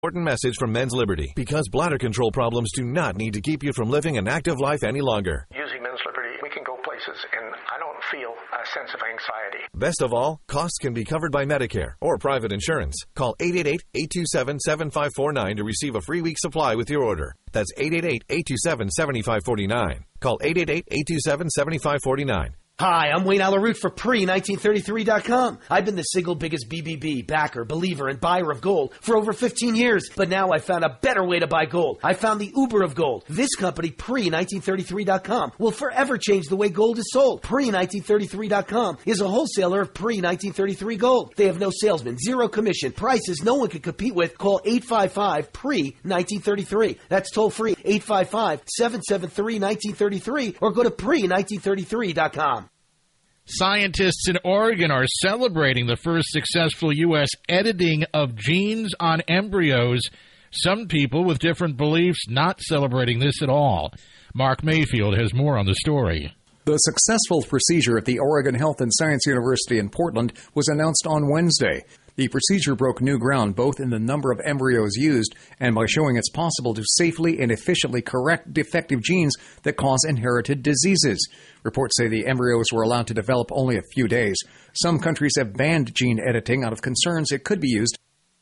Important message from Men's Liberty, because bladder control problems do not need to keep you from living an active life any longer. Using Men's Liberty, we can go places, and I don't feel a sense of anxiety. Best of all, costs can be covered by Medicare or private insurance. Call 888-827-7549 to receive a free week supply with your order. That's 888-827-7549. Call 888-827-7549. Hi, I'm Wayne Alaroot for Pre-1933.com. I've been the single biggest BBB, backer, believer, and buyer of gold for over 15 years. But now I found a better way to buy gold. I found the Uber of gold. This company, Pre-1933.com, will forever change the way gold is sold. Pre-1933.com is a wholesaler of Pre-1933 gold. They have no salesman, zero commission, prices no one can compete with. Call 855-PRE-1933. That's toll free, 855-773-1933, or go to Pre-1933.com. Scientists in Oregon are celebrating the first successful U.S. editing of genes on embryos. Some people with different beliefs not celebrating this at all. Mark Mayfield has more on the story. The successful procedure at the Oregon Health and Science University in Portland was announced on Wednesday. The procedure broke new ground both in the number of embryos used and by showing it's possible to safely and efficiently correct defective genes that cause inherited diseases. Reports say the embryos were allowed to develop only a few days. Some countries have banned gene editing out of concerns it could be used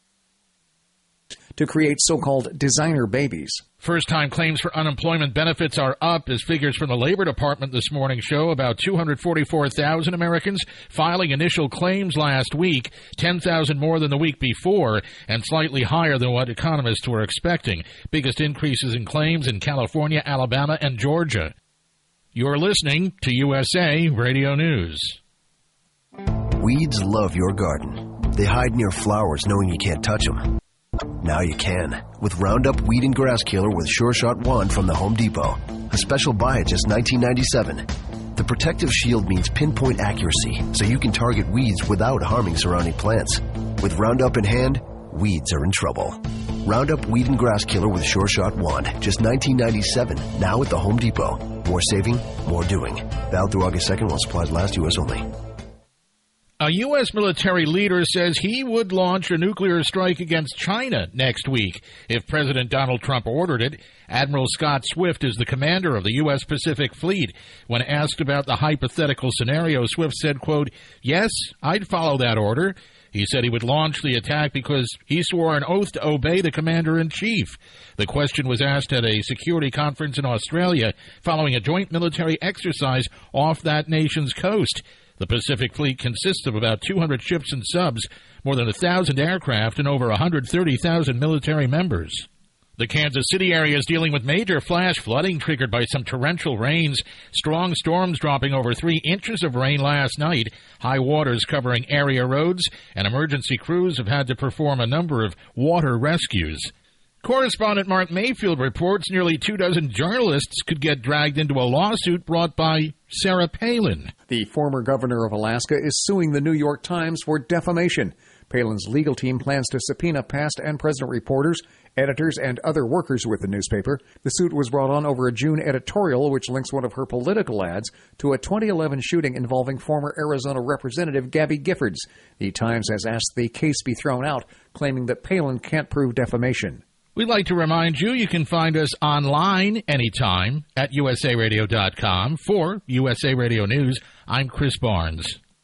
to create so-called designer babies. First-time claims for unemployment benefits are up as figures from the Labor Department this morning show about 244,000 Americans filing initial claims last week, 10,000 more than the week before, and slightly higher than what economists were expecting. Biggest increases in claims in California, Alabama, and Georgia. You're listening to USA Radio News. Weeds love your garden. They hide near flowers knowing you can't touch them. Now you can, with Roundup Weed and Grass Killer with Sure Shot Wand from the Home Depot. A special buy at just $19.97. The protective shield means pinpoint accuracy, so you can target weeds without harming surrounding plants. With Roundup in hand, weeds are in trouble. Roundup Weed and Grass Killer with Sure Shot Wand, just $19.97, now at the Home Depot. More saving, more doing. Valid through August 2nd while supplies last, U.S. only. A U.S. military leader says he would launch a nuclear strike against China next week if President Donald Trump ordered it. Admiral Scott Swift is the commander of the U.S. Pacific Fleet. When asked about the hypothetical scenario, Swift said, quote, "Yes, I'd follow that order." He said he would launch the attack because he swore an oath to obey the commander-in-chief. The question was asked at a security conference in Australia following a joint military exercise off that nation's coast. The Pacific Fleet consists of about 200 ships and subs, more than 1,000 aircraft, and over 130,000 military members. The Kansas City area is dealing with major flash flooding triggered by some torrential rains. Strong storms dropping over 3 inches of rain last night. High waters covering area roads, and emergency crews have had to perform a number of water rescues. Correspondent Mark Mayfield reports nearly 24 journalists could get dragged into a lawsuit brought by Sarah Palin. The former governor of Alaska is suing the New York Times for defamation. Palin's legal team plans to subpoena past and present reporters, editors, and other workers with the newspaper. The suit was brought on over a June editorial which links one of her political ads to a 2011 shooting involving former Arizona Representative Gabby Giffords. The Times has asked the case be thrown out, claiming that Palin can't prove defamation. We'd like to remind you can find us online anytime at usaradio.com. For USA Radio News, I'm Chris Barnes.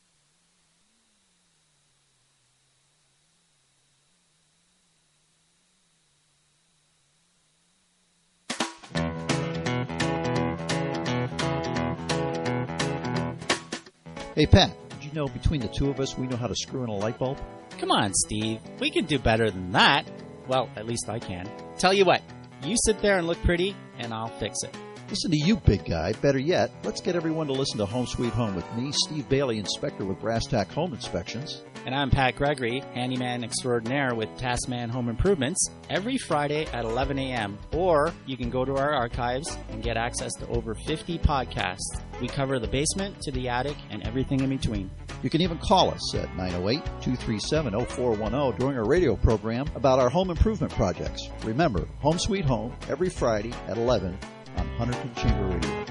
Hey, Pat, did you know between the two of us we know how to screw in a light bulb? Come on, Steve. We can do better than that. Well, at least I can. Tell you what, you sit there and look pretty, and I'll fix it. Listen to you, big guy. Better yet, let's get everyone to listen to Home Sweet Home with me, Steve Bailey, inspector with Brass Tack Home Inspections. And I'm Pat Gregory, handyman extraordinaire with Taskman Home Improvements, every Friday at 11 a.m. Or you can go to our archives and get access to over 50 podcasts. We cover the basement to the attic and everything in between. You can even call us at 908-237-0410 during our radio program about our home improvement projects. Remember, Home Sweet Home, every Friday at 11 on Hunterton Chamber Radio.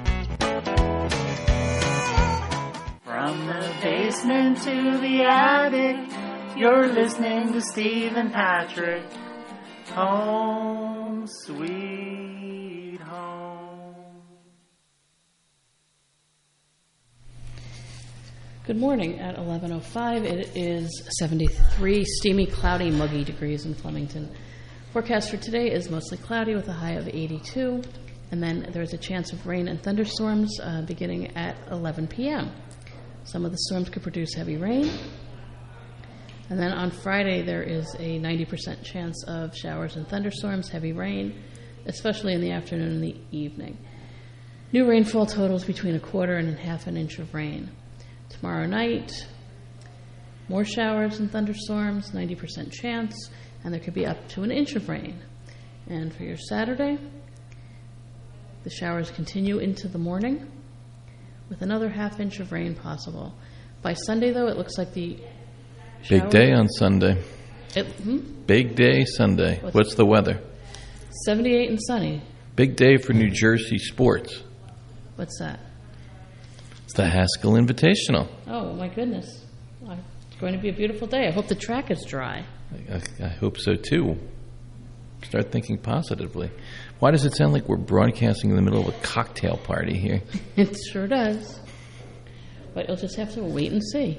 From the basement to the attic, you're listening to Steve and Patrick. home, sweet home. Good morning. At 11:05, it is 73 steamy, cloudy, muggy degrees in Flemington. Forecast for today is mostly cloudy with a high of 82, and then there's a chance of rain and thunderstorms beginning at 11 p.m. Some of the storms could produce heavy rain. And then on Friday, there is a 90% chance of showers and thunderstorms, heavy rain, especially in the afternoon and the evening. New rainfall totals between 1/4 and 1/2 inch of rain. Tomorrow night, more showers and thunderstorms, 90% chance, and there could be up to 1 inch of rain. And for your Saturday, the showers continue into the morning with another 1/2 inch of rain possible. By Sunday, though, it looks like the big day on Sunday. Big day Sunday. What's the weather? 78 and sunny. Big day for New Jersey sports. What's that? It's the Haskell Invitational. Oh, my goodness. It's going to be a beautiful day. I hope the track is dry. I hope so, too. Start thinking positively. Why does it sound like we're broadcasting in the middle of a cocktail party here? It sure does. But you'll just have to wait and see.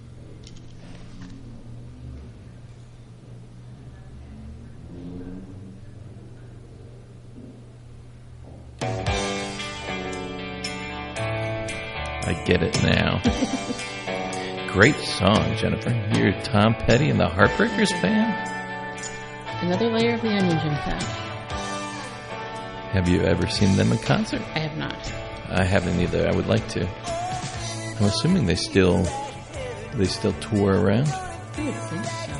I get it now. Great song, Jennifer. You're Tom Petty and the Heartbreakers fan? Another layer of the onion, Jim Thatch. Have you ever seen them in concert? I have not. I haven't either. I would like to. I'm assuming they still tour around. I would think so.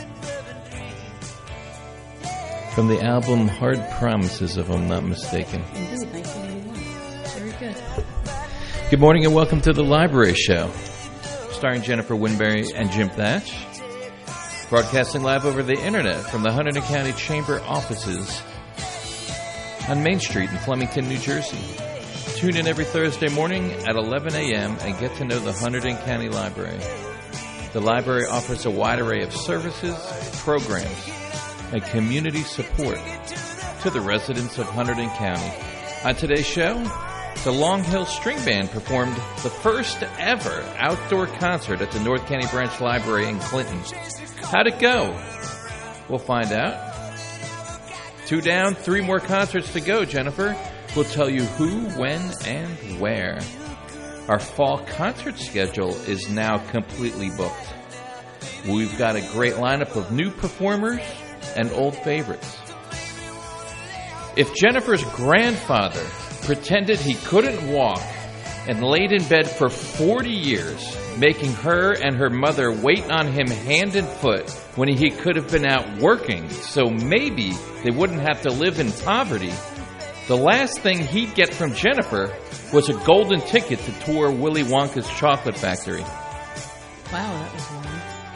From the album Hard Promises, if I'm not mistaken. Indeed, 1981. Very good. Good morning and welcome to the Library Show, starring Jennifer Winberry and Jim Thatch, broadcasting live over the internet from the Hunterdon County Chamber offices on Main Street in Flemington, New Jersey. Tune in every Thursday morning at 11 a.m. and get to know the Hunterdon County Library. The library offers a wide array of services, programs, and community support to the residents of Hunterdon County. On today's show, the Long Hill String Band performed the first ever outdoor concert at the North County Branch Library in Clinton. How'd it go? We'll find out. 2 down, 3 more concerts to go, Jennifer. We'll tell you who, when, and where. Our fall concert schedule is now completely booked. We've got a great lineup of new performers and old favorites. If Jennifer's grandfather pretended he couldn't walk and laid in bed for 40 years, making her and her mother wait on him hand and foot when he could have been out working so maybe they wouldn't have to live in poverty, the last thing he'd get from Jennifer was a golden ticket to tour Willy Wonka's Chocolate Factory. Wow, that was long.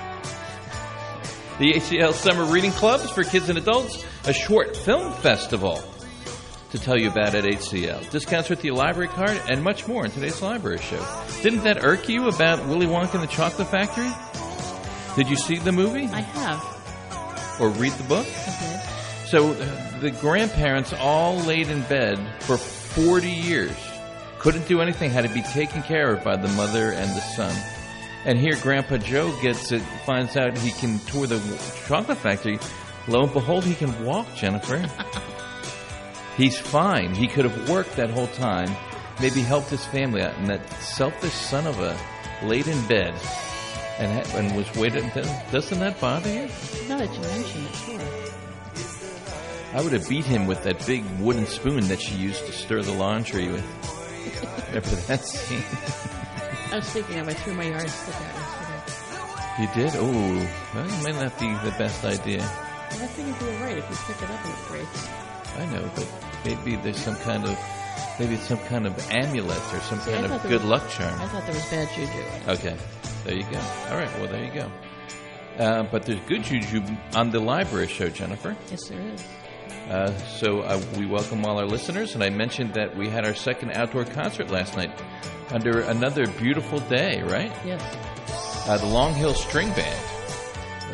The ACL Summer Reading Club is for kids and adults, a short film festival to tell you about at HCL. Discounts with your library card and much more in today's library show. Didn't that irk you about Willy Wonka and the Chocolate Factory? Did you see the movie? I have. Or read the book? I did. So the grandparents all laid in bed for 40 years. Couldn't do anything, had to be taken care of by the mother and the son. And here Grandpa Joe finds out he can tour the Chocolate Factory. Lo and behold, he can walk, Jennifer. He's fine. He could have worked that whole time, maybe helped his family out, and that selfish son of a laid in bed and was waiting. Doesn't that bother you? Now that you mention it, sure. I would have beat him with that big wooden spoon that she used to stir the laundry with. Remember that scene? I was thinking of, I threw my yardstick out yesterday. You did? Oh, well, it might not be the best idea. Well, I figured you were right. If you pick it up and it breaks. I know, but maybe there's some kind of amulet or some kind of good luck charm. I thought there was bad juju. Okay, there you go. All right, well, there you go. But there's good juju on the library show, Jennifer. Yes, there is. So we welcome all our listeners, and I mentioned that we had our second outdoor concert last night under another beautiful day, right? Yes. The Long Hill String Band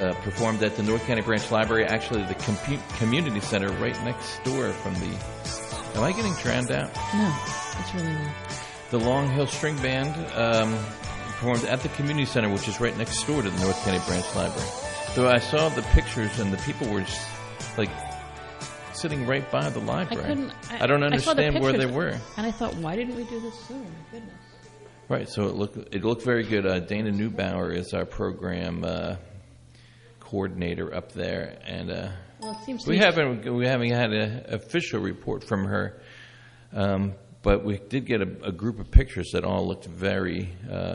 performed at the North County Branch Library, actually the community center right next door from the... Am I getting drowned out? No, it's really well. The Long Hill String Band performed at the community center, which is right next door to the North County Branch Library. So I saw the pictures, and the people were just, like, sitting right by the library. I don't understand where they were. And I thought, why didn't we do this sooner? My goodness. Right, so it looked very good. Dana Neubauer is our program coordinator up there, and well, it seems we haven't had an official report from her, but we did get a group of pictures that all looked very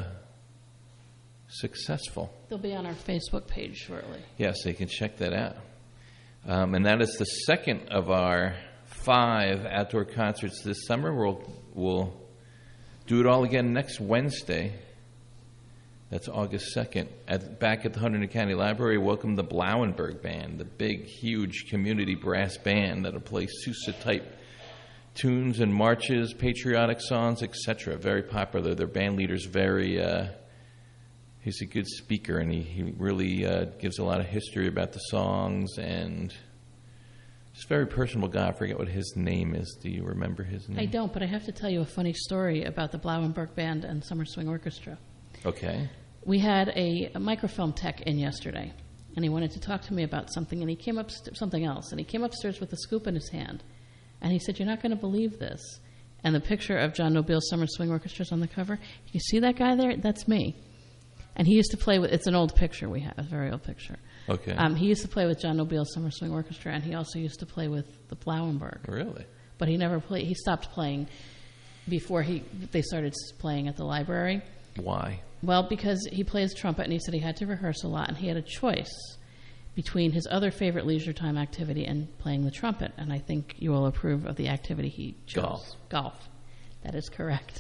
successful. They'll be on our Facebook page shortly. Yes, they can check that out. And that is the second of our 5 outdoor concerts this summer. We'll do it all again next Wednesday. That's August 2nd. Back at the Hunterdon County Library, welcome the Blauenberg Band, the big, huge community brass band that'll play Sousa-type tunes and marches, patriotic songs, etc. Very popular. Their band leader's he's a good speaker, and he really gives a lot of history about the songs, and he's a very personable guy. I forget what his name is. Do you remember his name? I don't, but I have to tell you a funny story about the Blauenberg Band and Summer Swing Orchestra. Okay. We had a microfilm tech in yesterday, and he wanted to talk to me about something, and he came up something else, and he came upstairs with a scoop in his hand, and he said, "You're not going to believe this." And the picture of John Nobile's Summer Swing Orchestra is on the cover. You see that guy there? That's me. And he used to play with, it's an old picture we have, a very old picture. Okay. He used to play with John Nobile's Summer Swing Orchestra, and he also used to play with the Blauenberg. Really? But he never played, he stopped playing before they started playing at the library. Why? Well, because he plays trumpet, and he said he had to rehearse a lot, and he had a choice between his other favorite leisure time activity and playing the trumpet. And I think you will approve of the activity he chose. Golf. That is correct.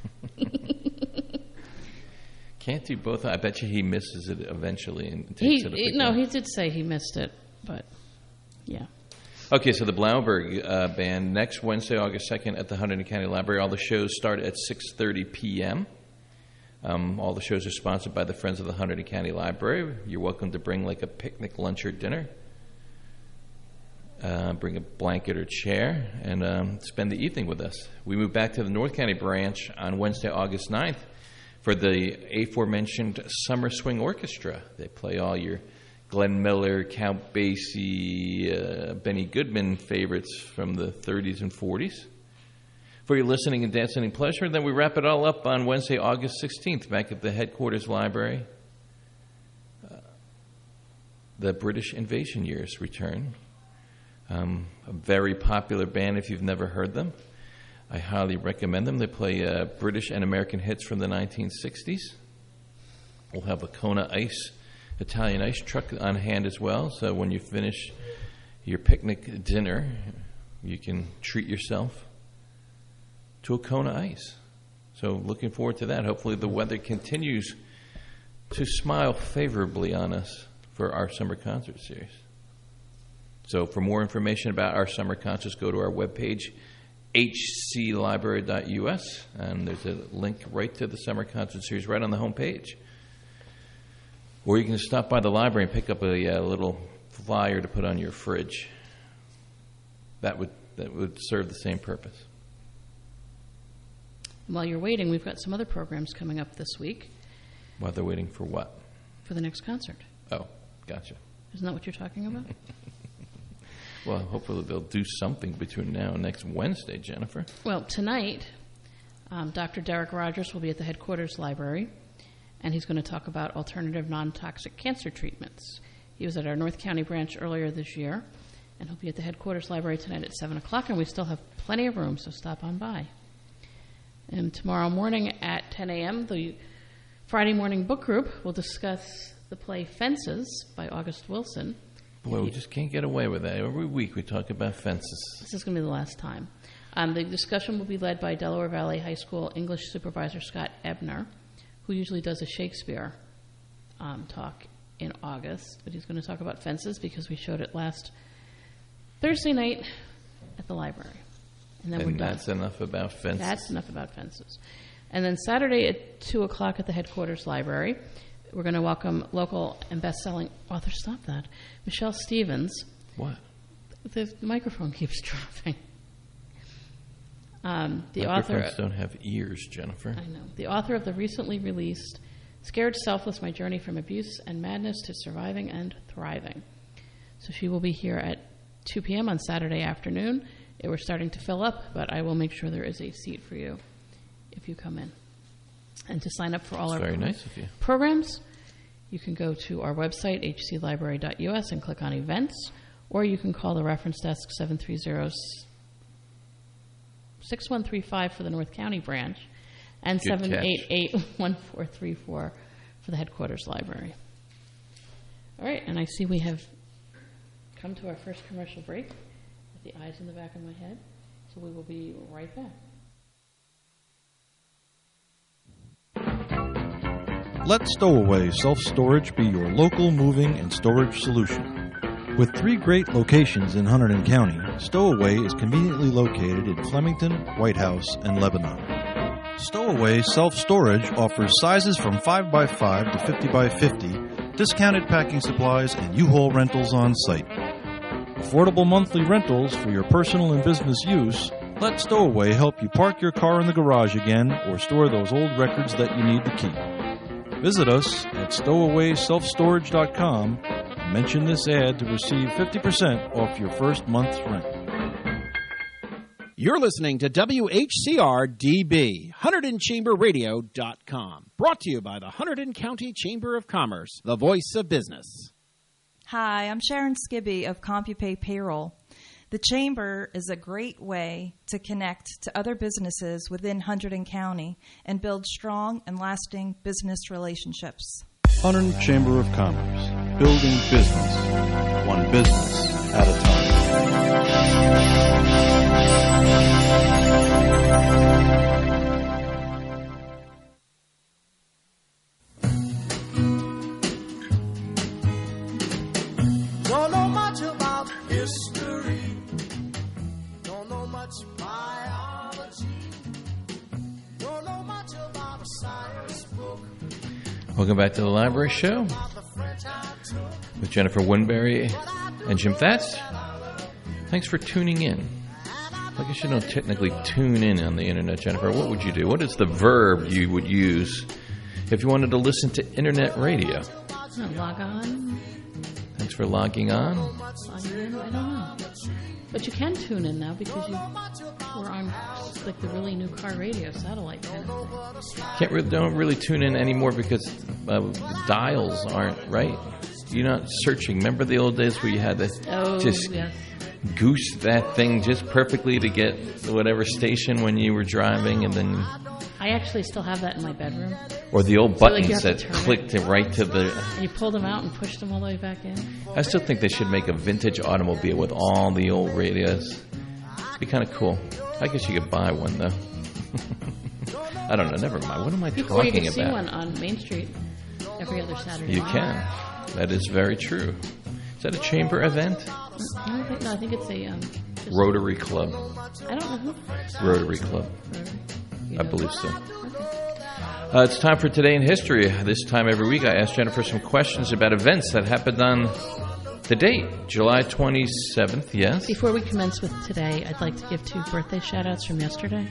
Can't do both. I bet you he misses it eventually and takes it up again. No, he did say he missed it, but yeah. Okay, so the Blauenberg Band next Wednesday, August 2nd at the Hunterdon County Library. All the shows start at 6:30 p.m. All the shows are sponsored by the Friends of the Hunterdon County Library. You're welcome to bring like a picnic, lunch, or dinner. Bring a blanket or chair and spend the evening with us. We move back to the North County branch on Wednesday, August 9th for the aforementioned Summer Swing Orchestra. They play all your Glenn Miller, Count Basie, Benny Goodman favorites from the 30s and 40s. For your listening and dancing pleasure, then we wrap it all up on Wednesday, August 16th, back at the headquarters library. The British Invasion Years return. A very popular band if you've never heard them. I highly recommend them. They play British and American hits from the 1960s. We'll have a Kona Ice, Italian ice truck on hand as well, so when you finish your picnic dinner, you can treat yourself to a Kona Ice. So looking forward to that. Hopefully the weather continues to smile favorably on us for our summer concert series. So for more information about our summer concerts, go to our webpage, hclibrary.us, and there's a link right to the summer concert series right on the home page. Or you can stop by the library and pick up a little flyer to put on your fridge. That would serve the same purpose. While you're waiting, we've got some other programs coming up this week. While they're waiting for what? For the next concert. Oh, gotcha. Isn't that what you're talking about? Well, hopefully they'll do something between now and next Wednesday, Jennifer. Well, tonight, Dr. Derek Rogers will be at the headquarters library, and he's going to talk about alternative non-toxic cancer treatments. He was at our North County branch earlier this year, and he'll be at the headquarters library tonight at 7 o'clock, and we still have plenty of room, so stop on by. And tomorrow morning at 10 a.m., the Friday morning book group will discuss the play Fences by August Wilson. Boy, we just can't get away with that. Every week we talk about fences. This is going to be the last time. The discussion will be led by Delaware Valley High School English supervisor Scott Ebner, who usually does a Shakespeare talk in August. But he's going to talk about fences because we showed it last Thursday night at the library. And then we're done. That's enough about fences. That's enough about fences. And then Saturday at 2 o'clock at the headquarters library, we're going to welcome local and best-selling author. Stop that. Michelle Stevens. What? The microphone keeps dropping. The Microphones author don't have ears, Jennifer. I know. The author of the recently released Scared Selfless, My Journey from Abuse and Madness to Surviving and Thriving. So she will be here at 2 p.m. on Saturday afternoon. We're starting to fill up, but I will make sure there is a seat for you if you come in. And to sign up for all That's our very nice of you. programs, you can go to our website, hclibrary.us, and click on events, or you can call the reference desk 730-6135 for the North County branch and 788-1434 for the headquarters library. All right, and I see we have come to our first commercial break with the eyes in the back of my head, so we will be right back. Let Stowaway Self-Storage be your local moving and storage solution. With 3 great locations in Hunterdon County, Stowaway is conveniently located in Flemington, White House, and Lebanon. Stowaway Self-Storage offers sizes from 5x5 to 50x50, discounted packing supplies, and U-Haul rentals on site. Affordable monthly rentals for your personal and business use. Let Stowaway help you park your car in the garage again or store those old records that you need to keep. Visit us at stowawayselfstorage.com and mention this ad to receive 50% off your first month's rent. You're listening to WHCR-DB, HunterdonChamberRadio.com. Brought to you by the Hunterdon County Chamber of Commerce, the voice of business. Hi, I'm Sharon Skibby of CompuPay Payroll. The Chamber is a great way to connect to other businesses within Hunterdon County and build strong and lasting business relationships. Hunterdon Chamber of Commerce, building business, one business at a time. Don't know much about history. Don't know much biology. Don't know much about a science book. Welcome back to the Library Show with Jennifer Winberry and Jim Thatch. Thanks for tuning in. I guess you don't technically tune in on the internet, Jennifer. What would you do? What is the verb you would use if you wanted to listen to internet radio? Log on. Thanks for logging on. Logging in? I don't know. But you can tune in now because we're on like the really new car radio satellite kind of thing. Don't really tune in anymore because dials aren't right. You're not searching. Remember the old days where you had to just goose that thing just perfectly to get whatever station when you were driving, and then I actually still have that in my bedroom. Or the old buttons that clicked it right to the... And you pulled them out and pushed them all the way back in. I still think they should make a vintage automobile with all the old radios. It'd be kind of cool. I guess you could buy one, though. I don't know. Never mind. What am I talking about? You can see one on Main Street every other Saturday You morning. can. That is very true. Is that a chamber event? No, I think it's a... Rotary Club. I don't know who. Rotary Club. I believe so. It's time for Today in History. This time every week I ask Jennifer some questions about events that happened on the date, July 27th, yes? Before we commence with today, I'd like to give 2 birthday shout-outs from yesterday.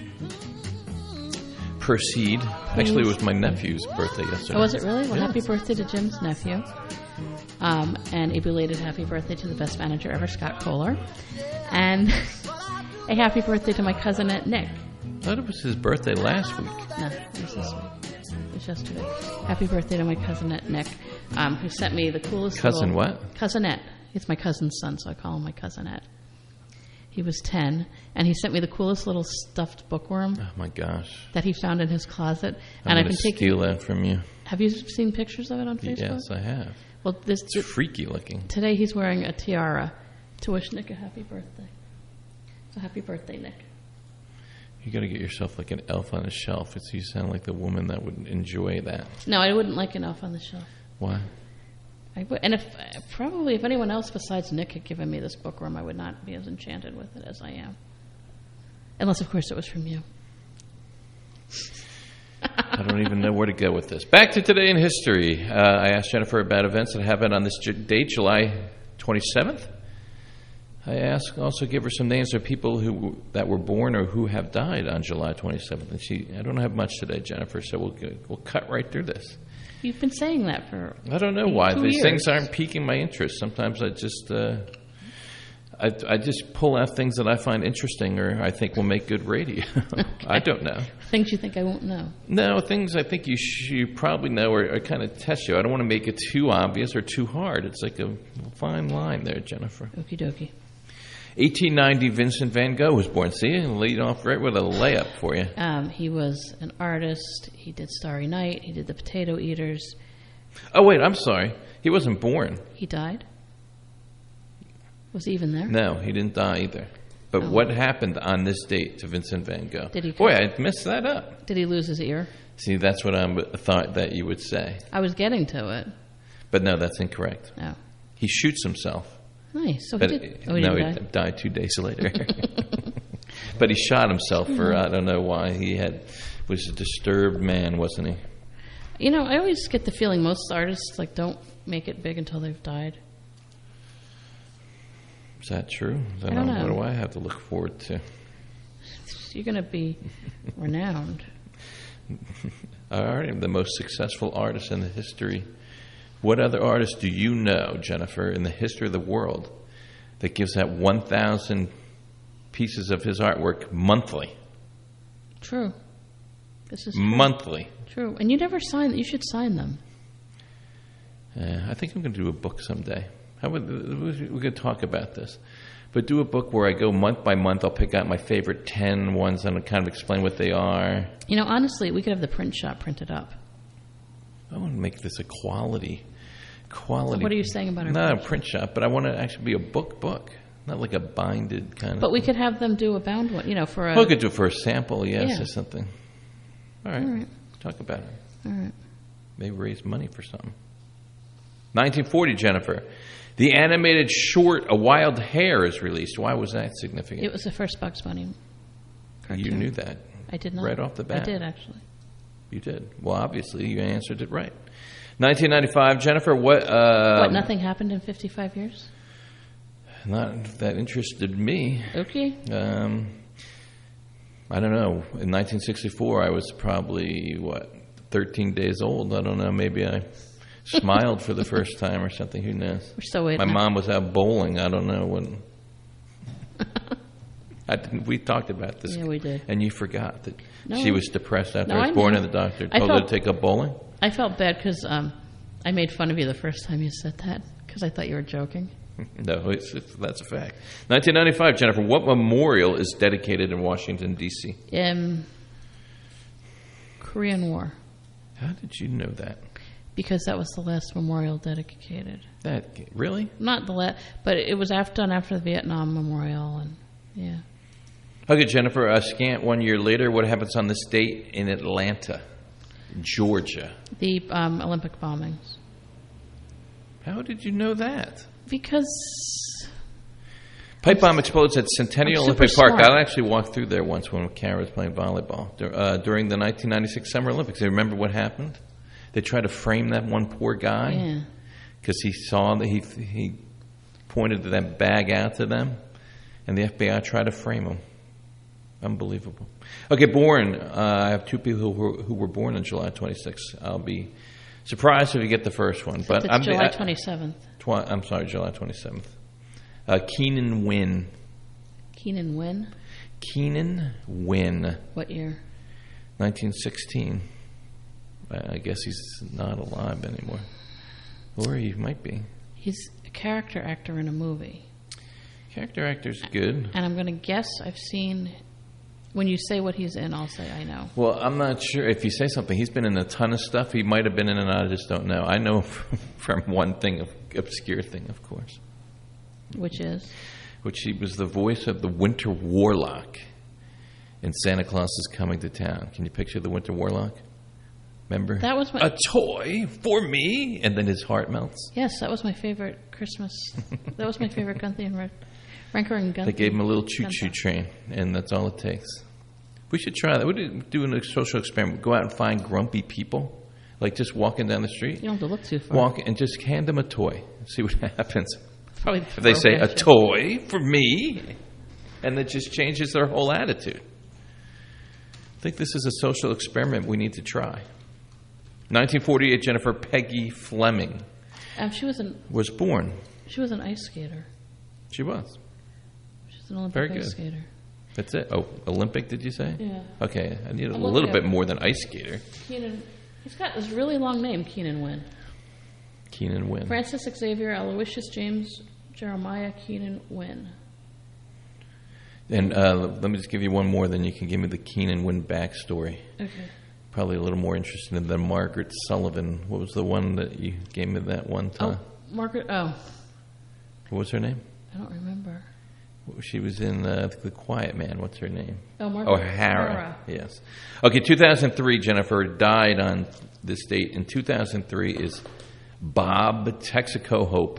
Proceed. Actually, it was my nephew's birthday yesterday. Oh, was it really? Well, yeah. Happy birthday to Jim's nephew. And a belated happy birthday to the best manager ever, Scott Kohler. And a happy birthday to my cousinette, Nick. I thought it was his birthday last week. No, it was this week. It was yesterday. Happy birthday to my cousinette, Nick, who sent me the coolest Cousin little... what? Cousinette. It's my cousin's son, so I call him my cousinette. He was 10, and he sent me the coolest little stuffed bookworm. Oh, my gosh. That he found in his closet. I'm going to steal that from you. Have you seen pictures of it on Facebook? Yes, I have. Well, it's freaky looking. Today he's wearing a tiara to wish Nick a happy birthday. So happy birthday, Nick. You got to get yourself like an elf on a shelf. You sound like the woman that would enjoy that. No, I wouldn't like an elf on the shelf. Why? And if anyone else besides Nick had given me this bookworm, I would not be as enchanted with it as I am. Unless, of course, it was from you. I don't even know where to go with this. Back to Today in History. I asked Jennifer about events that happened on this date, July 27th. I also give her some names of people that were born or who have died on July 27th. And I don't have much today, Jennifer, so we'll cut right through this. You've been saying that for I don't know why. 2 These years. things aren't piquing my interest. Sometimes I just I just pull out things that I find interesting or I think will make good radio. Okay. I don't know. Things you think I won't know. No, things I think you probably know or kind of test you. I don't want to make it too obvious or too hard. It's like a fine line there, Jennifer. Okie dokie. 1890, Vincent van Gogh was born. See, lead off right with a layup for you. He was an artist. He did Starry Night. He did The Potato Eaters. Oh, wait, I'm sorry. He wasn't born. He died? Was he even there? No, he didn't die either. But what happened on this date to Vincent van Gogh? Did he? Boy, I messed that up. Did he lose his ear? See, that's what I thought that you would say. I was getting to it. But no, that's incorrect. No. He shoots himself. Nice. So but he did. He died 2 days later. But he shot himself for I don't know why. He was a disturbed man, wasn't he? You know, I always get the feeling most artists don't make it big until they've died. Is that true? I don't know. What do I have to look forward to? You're going to be renowned. All right, the most successful artist in the history. What other artist do you know, Jennifer, in the history of the world that gives out 1,000 pieces of his artwork monthly? True. This is true. Monthly. True. And you never sign. You should sign them. I think I'm going to do a book someday. We could talk about this. But do a book where I go month by month. I'll pick out my favorite 10 ones and kind of explain what they are. You know, honestly, we could have the print shop printed up. I want to make this a quality. What are you saying about our Not a print shop, but I want to actually be a book, not like a binded kind of. But we could have them do a bound one, for a. We could do it for a sample, yes, or something. All right. Talk about it. All right. Maybe raise money for something. 1940, Jennifer. The animated short A Wild Hare is released. Why was that significant? It was the first Bugs Bunny cartoon. You knew that. I did not. Right off the bat. I did, actually. You did. Well, obviously, you answered it right. 1995, Jennifer, what... nothing happened in 55 years? Not that interested me. Okay. I don't know. In 1964, I was probably, 13 days old? I don't know. Maybe I smiled for the first time or something. Who knows? We're still waiting. My mom was out bowling. I don't know when... we talked about this. Yeah, we did. And you forgot that she was depressed after I was born and the doctor told her to take up bowling? I felt bad because I made fun of you the first time you said that because I thought you were joking. No, that's a fact. 1995, Jennifer, what memorial is dedicated in Washington, D.C.? Korean War. How did you know that? Because that was the last memorial dedicated. Really? Not the last, but it was done after the Vietnam Memorial, and yeah. Okay, Jennifer, a scant 1 year later, what happens on this date in Atlanta, Georgia? The Olympic bombings. How did you know that? Because... Pipe bomb explodes at Centennial Olympic Park. Smart. I actually walked through there once when Kara was playing volleyball during the 1996 Summer Olympics. Do you remember what happened? They tried to frame that one poor guy because he saw that he pointed that bag out to them, and the FBI tried to frame him. Unbelievable. Okay, born. I have two people who were born on July 26th. I'll be surprised if you get the first one. But it's July 27th. I'm sorry, July 27th. Keenan Wynn. Keenan Wynn? Keenan Wynn. What year? 1916. I guess he's not alive anymore. Or he might be. He's a character actor in a movie. Character actor's good. And I'm going to guess I've seen... When you say what he's in, I'll say I know. Well, I'm not sure. If you say something, he's been in a ton of stuff. He might have been in and I just don't know. I know from one thing, obscure thing, of course. Which is? Which he was the voice of the Winter Warlock in Santa Claus is Coming to Town. Can you picture the Winter Warlock? Remember? That was a toy for me, and then his heart melts. Yes, that was my favorite Christmas. That was my favorite Gunther and Ranker and Gunther. They gave him a little choo-choo train, and that's all it takes. We should try that. We're doing a social experiment. Go out and find grumpy people, like just walking down the street. You don't have to look too far. Walk and just hand them a toy. See what happens. Probably if they say, a toy for me, and it just changes their whole attitude. I think this is a social experiment we need to try. 1948, Jennifer Peggy Fleming was born. She was an ice skater. She was. She's an Olympic ice skater. That's it. Oh, Olympic, did you say? Yeah. Okay, I need a little bit more than ice skater. Keenan. He's got this really long name, Keenan Wynn. Keenan Wynn. Francis Xavier Aloysius James Jeremiah Keenan Wynn. And let me just give you one more, then you can give me the Keenan Wynn backstory. Okay. Probably a little more interesting than Margaret Sullivan. What was the one that you gave me that one time? Oh, Margaret. Oh. What was her name? I don't remember. She was in The Quiet Man. What's her name? Oh, Margaret O'Hara. Yes. Okay, 2003, Jennifer died on this date. In 2003 is Bob Texaco Hope.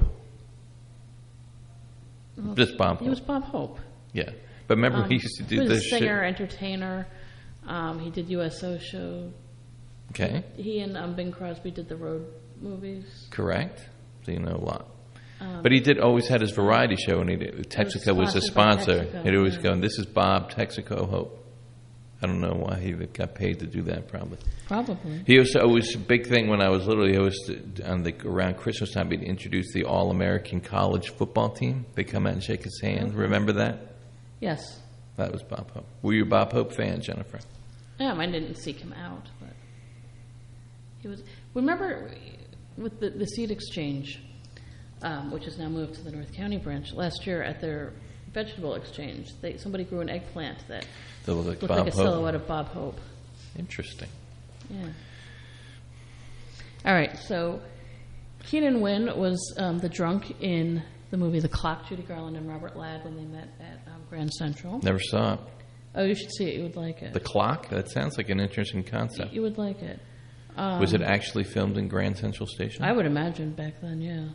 Well, Just Bob Hope. He was Bob Hope. Yeah. But remember, he used to do he was this a singer, entertainer. He did USO show. Okay. He and Bing Crosby did the road movies. Correct. So you know a lot. But he did always had his variety show, and Texaco was a sponsor. He'd always go, "This is Bob Texaco Hope." I don't know why he got paid to do that. Probably. He was always a big thing when I was little. He always around Christmas time he'd introduce the All-American College football team. They come out and shake his hand. Okay. Remember that? Yes. That was Bob Hope. Were you a Bob Hope fan, Jennifer? I didn't seek him out, but he was. Remember with the seed exchange, which has now moved to the North County branch. Last year at their vegetable exchange, somebody grew an eggplant that looked like a silhouette of Bob Hope. Interesting. Yeah. All right, so Keenan Wynn was the drunk in the movie The Clock, Judy Garland and Robert Ladd when they met at Grand Central. Never saw it. Oh, you should see it. You would like it. The Clock? That sounds like an interesting concept. You would like it. Was it actually filmed in Grand Central Station? I would imagine back then, yeah.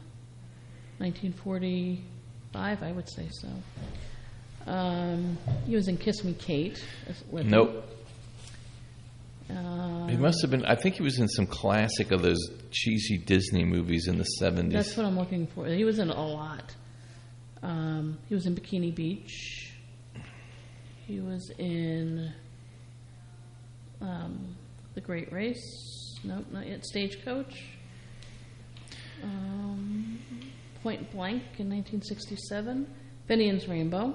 1945, I would say so. He was in Kiss Me, Kate. Nope. He must have been. I think he was in some classic of those cheesy Disney movies in the 70s. That's what I'm looking for. He was in a lot. He was in Bikini Beach. He was in The Great Race. Nope, not yet. Stagecoach. Point Blank in 1967. Finian's Rainbow.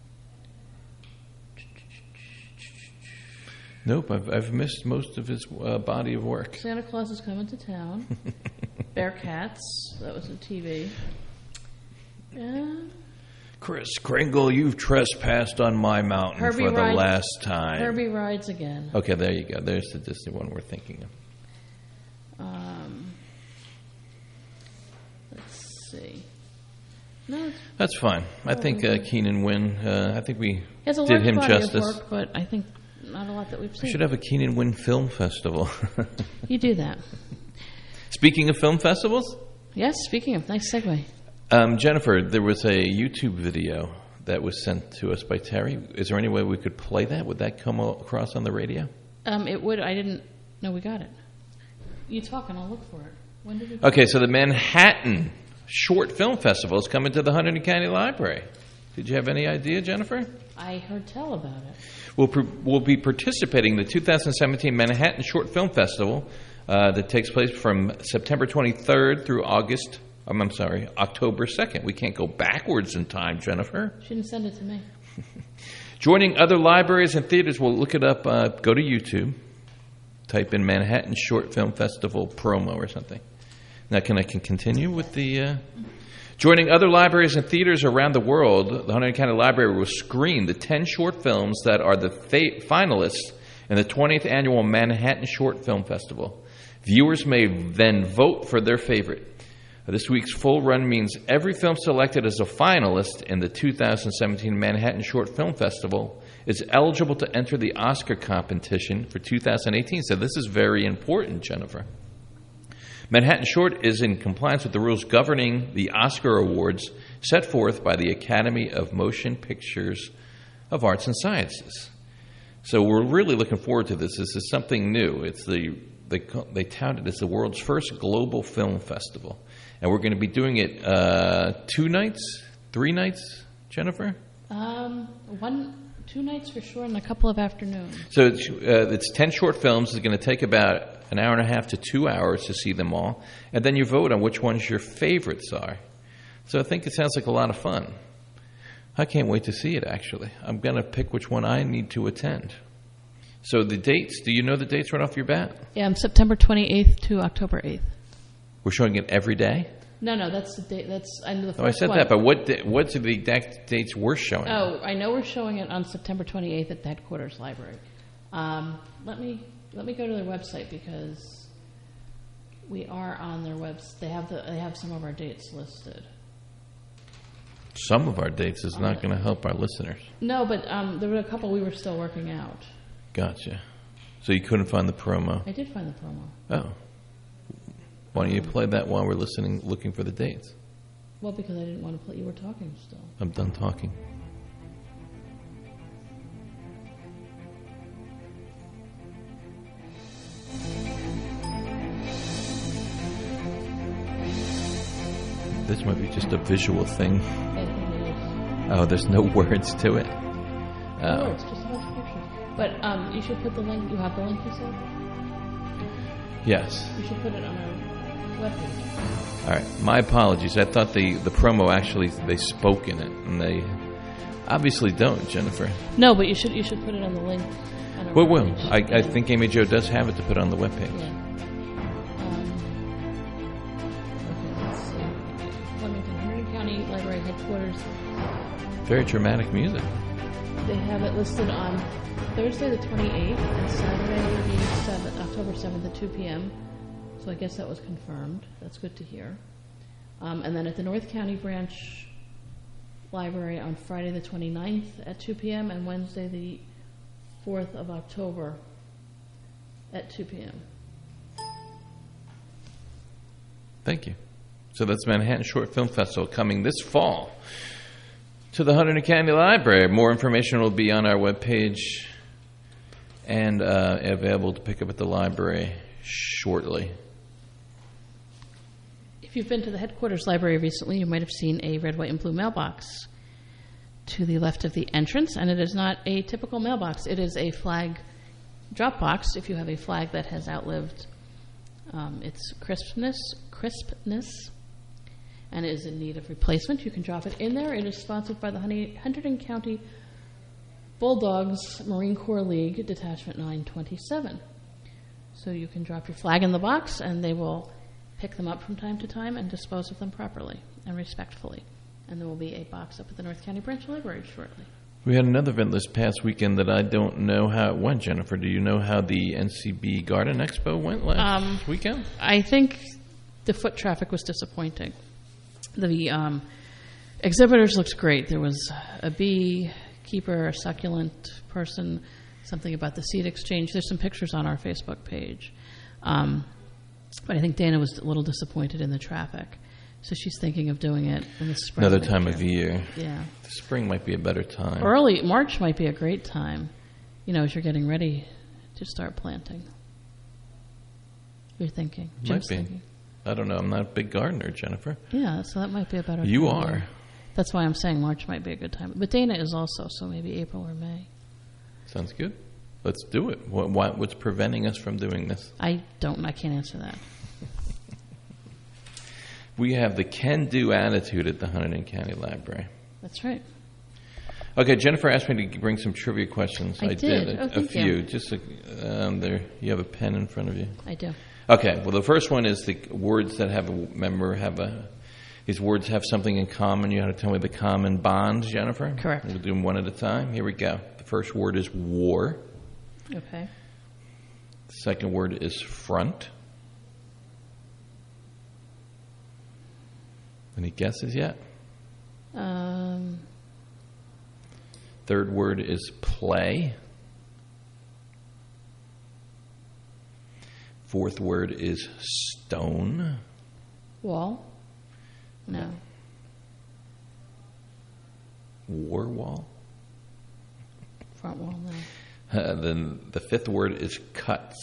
Nope, I've missed most of his body of work. Santa Claus is Coming to Town. Bear Cats, that was a TV. Kris Kringle, you've trespassed on my mountain Herbie for the last time. Herbie Rides Again. Okay, there you go. There's the Disney one we're thinking of. Let's see. No, that's fine. I think Keenan Wynn. I think we did him justice. Of work, but I think not a lot that we've seen. We should have a Keenan Wynn film festival. You do that. Speaking of film festivals? Yes, speaking of. Nice segue. Jennifer, there was a YouTube video that was sent to us by Terry. Is there any way we could play that? Would that come across on the radio? It would. I didn't know we got it. You talk and I'll look for it. When did we Okay, so the Manhattan Short Film Festival is coming to the Hunterdon County Library. Did you have any idea, Jennifer? I heard tell about it. We'll be participating in the 2017 Manhattan Short Film Festival that takes place from September 23rd through October 2nd. We can't go backwards in time, Jennifer. She didn't send it to me. Joining other libraries and theaters, we'll look it up. Go to YouTube. Type in Manhattan Short Film Festival promo or something. Now, can I continue with the... Joining other libraries and theaters around the world, the Hunterdon County Library will screen the 10 short films that are the finalists in the 20th Annual Manhattan Short Film Festival. Viewers may then vote for their favorite. This week's full run means every film selected as a finalist in the 2017 Manhattan Short Film Festival is eligible to enter the Oscar competition for 2018. So this is very important, Jennifer. Manhattan Short is in compliance with the rules governing the Oscar Awards set forth by the Academy of Motion Pictures of Arts and Sciences. So we're really looking forward to this. This is something new. It's they tout it as the world's first global film festival. And we're going to be doing it 2 nights, 3 nights, Jennifer? 2 nights for sure, and a couple of afternoons. So it's 10 short films. It's going to take about an hour and a half to 2 hours to see them all. And then you vote on which ones your favorites are. So I think it sounds like a lot of fun. I can't wait to see it, actually. I'm going to pick which one I need to attend. So the dates, do you know the dates right off your bat? Yeah, September 28th to October 8th. We're showing it every day? No, that's the date. I know the first I said one. that, but what are the exact dates we're showing? Oh, I know we're showing it on September 28th at the headquarters library. Let me go to their website because we are on their website. They have some of our dates listed. Some of our dates is not going to help our listeners. No, but there were a couple we were still working out. Gotcha. So you couldn't find the promo? I did find the promo. Oh. Why don't you play that while we're looking for the dates? Well, because I didn't want to play. You were talking still. I'm done talking. This might be just a visual thing. Oh, there's no words to it. No words, just a bunch of pictures. But you should put the link. You have the link, you said? Yes. You should put it on our webpage. All right. My apologies. I thought the promo actually, they spoke in it, and they obviously don't, Jennifer. No, but you should put it on the link. Well, I think Amy Jo does have it to put on the webpage. Yeah. Okay, let's see. Flemington, Henry County Library headquarters. Very dramatic music. They have it listed on Thursday the 28th and Saturday the 7th, October 7th at 2 p.m. So I guess that was confirmed. That's good to hear. And then at the North County Branch Library on Friday the 29th at 2 p.m. and Wednesday the 4th of October at 2 p.m. Thank you. So that's Manhattan Short Film Festival coming this fall to the Hunterdon County Library. More information will be on our webpage and available to pick up at the library shortly. If you've been to the headquarters library recently, you might have seen a red, white, and blue mailbox to the left of the entrance, and it is not a typical mailbox. It is a flag drop box. If you have a flag that has outlived its crispness, and is in need of replacement, you can drop it in there. It is sponsored by the Hunterdon County Bulldogs Marine Corps League, Detachment 927. So you can drop your flag in the box, and they will pick them up from time to time and dispose of them properly and respectfully. And there will be a box up at the North County Branch Library shortly. We had another event this past weekend that I don't know how it went, Jennifer. Do you know how the NCB Garden Expo went last weekend? I think the foot traffic was disappointing. The exhibitors looked great. There was a beekeeper, a succulent person, something about the seed exchange. There's some pictures on our Facebook page. But I think Dana was a little disappointed in the traffic. So she's thinking of doing it in the spring. Another time of year. Yeah. The spring might be a better time. Early March might be a great time, as you're getting ready to start planting. You're thinking. Jim's might be. Thinking. I don't know. I'm not a big gardener, Jennifer. Yeah, so that might be a better time. You are. That's why I'm saying March might be a good time. But Dana is also, so maybe April or May. Sounds good. Let's do it. What's preventing us from doing this? I can't answer that. We have the can-do attitude at the Hunterdon County Library. That's right. Okay, Jennifer asked me to bring some trivia questions. I did. A few. Just there. You have a pen in front of you? I do. Okay. Well, the first one is the words that these words have something in common. You have to tell me the common bonds, Jennifer. Correct. We'll do them one at a time. Here we go. The first word is war. Okay. The second word is front. Any guesses yet? Third word is play. Fourth word is stone. Wall? No. War wall? Front wall, no. Then the fifth word is cuts.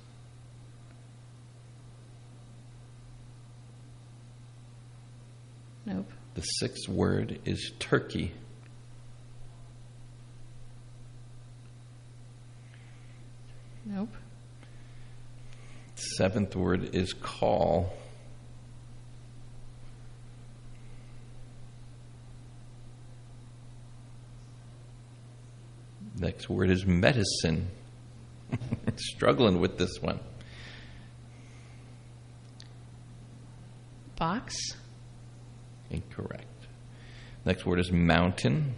Nope. The sixth word is turkey. Nope. Seventh word is call. Next word is medicine. Struggling with this one. Box. Incorrect. Next word is mountain.